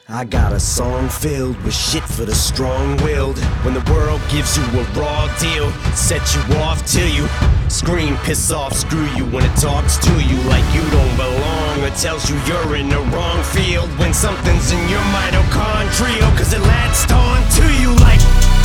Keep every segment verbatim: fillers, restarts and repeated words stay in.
I got a song filled with shit for the strong-willed. When the world gives you a raw deal, set you off till you scream, piss off, screw you. When it talks to you like you don't belong, or tells you you're in the wrong field. When something's in your mitochondrial, cause it latched on to you like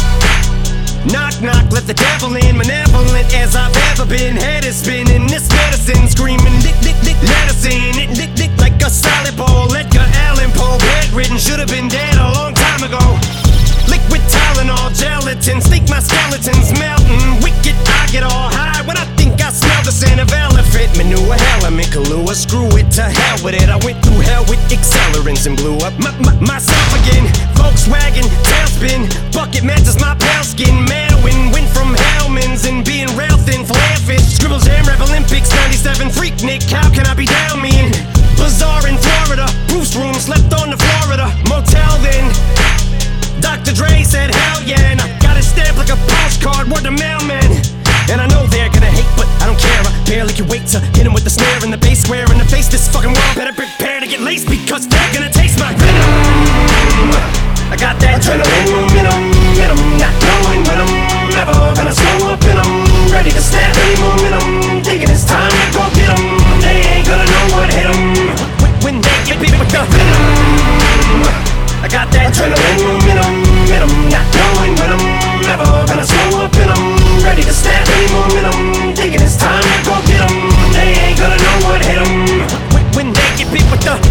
knock, knock, let the devil in. Malevolent as I've ever been. Head is spinning, this medicine screaming, lick, lick, lick, medicine. It lick, lick like a solid ball. Edgar Allan Poe, bedridden, should have been dead a long time ago. Liquid Tylenol, gelatin, think my skeleton's melting. Wicked, I get all high when I think I smell the scent of elephant manure. Element Kahlua, screw it, to hell with it. I went through hell with accelerants and blew up my, my, myself again. Volkswagen, tailspin, bucket matches my pale skin. Manowin, went from Hellman's and being rail thin, flare fish. Scribble Jam, Rap Olympics, ninety-seven, Freak Nick, how can I be down me in? Bazaar in Florida, Bruce room, slept on the Florida motel then. Doctor Dre said hell yeah, and I got it stamped like a postcard, word to mailman. And I know they're gonna hate, but I don't care. I barely can wait to hit 'em with the snare and the bass square in the face. This fucking world better prepare to get laced, because they're gonna taste my venom. I got that adrenaline momentum, momentum, not knowing when I'm never gonna slow up and I'm ready to snap any momentum. Thinking it's time to go get 'em. They ain't gonna know what hit 'em when they get beat with the venom. I got that adrenaline momentum, momentum, not knowing when I'm never gonna slow up and I'm ready to snap any momentum. Thinking it's time to go get 'em. They ain't gonna know what hit 'em when they get beat with the.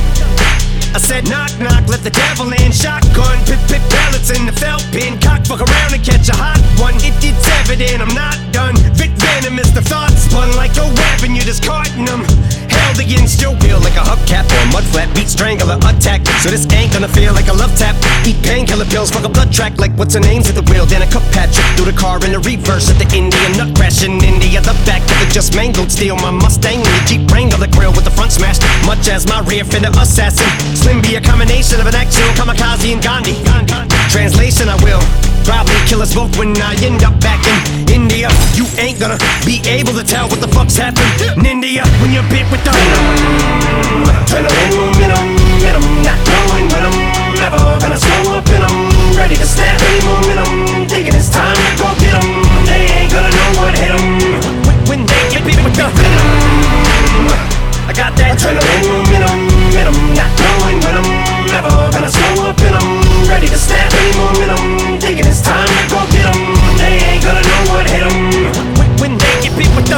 I said knock, knock, let the devil in. Shotgun, pip, pip, pellets in the felt pin. Cock, fuck around and catch a hot one. It, it's evident I'm not done. Vic Venom is the thought spun like a weapon. You're just carting them. Held against your will like a hubcap or a mud flap. Beat strangler attack, so this ain't gonna feel like a love tap. Eat painkiller pills, fuck a blood track like what's her name's at the wheel. Then a cup Patrick through the car in the reverse at the Indian nut crash in India. The back of the just mangled steel. My Mustang and the Jeep Wrangler, the grill with the front smashed. Much as my rear fender assassin. Slim be a combination of an actual kamikaze and Gandhi. Translation, I will probably kill us both when I end up back in India. You ain't gonna be able to tell what the fuck's happened in India when you're bit with the venom. Adrenaline momentum, momentum, not knowing when I'm never gonna slow up and I'm ready to snap any momentum. Thinking it's time to go get 'em. They ain't gonna know what hit 'em when they get bit with the venom. I got that adrenaline momentum, momentum, not knowing when I'm never gonna slow up and I'm ready to snap any momentum. Thinking it's time to go get 'em. They ain't gonna know what hit 'em when they get beat with the.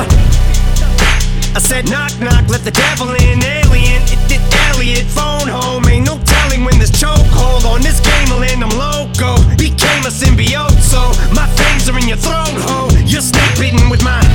I said knock, knock, let the devil in. Alien, it did Elliot, phone home. Ain't no telling when this chokehold on this game will end. I'm loco, became a symbiote, so my fangs are in your throat, ho. You're snake bitten with my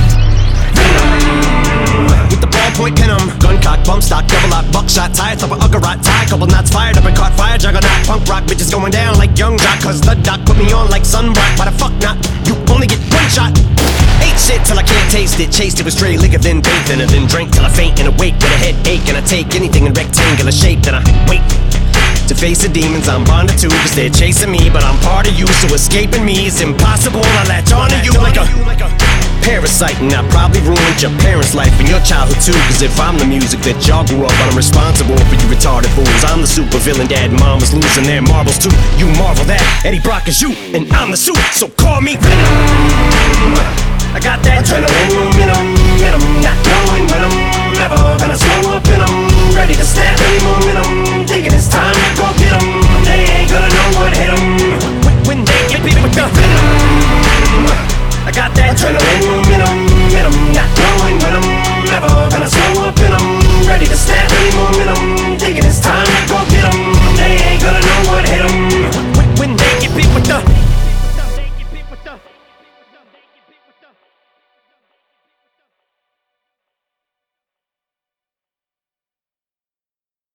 with the ballpoint pen, I'm gun cock, bump stock, double lock, buckshot, tire thumper, uggerot, tie, couple knots fired up and caught fire, juggernaut, punk rock, bitches going down like young jock, cause the doc put me on like sunblock. Why the fuck not? You only get one shot. Ate shit till I can't taste it, chased it with stray liquor, then bathed in it, then drank till I faint and awake with a headache, and I take anything in rectangular shape, then I wait to face the demons I'm bonded to, cause they're chasing me, but I'm part of you, so escaping me is impossible. I latch onto you like a parasite, and I probably ruined your parents' life and your childhood too. Cause if I'm the music that y'all grew up on, I'm responsible for you retarded fools. I'm the super villain, dad and mom was losing their marbles too. You marvel that Eddie Brock is you, and I'm the suit, so call me Venom. I got that adrenaline momentum, momentum, not knowing when I'm never gonna slow up and I'm ready to snap any momentum.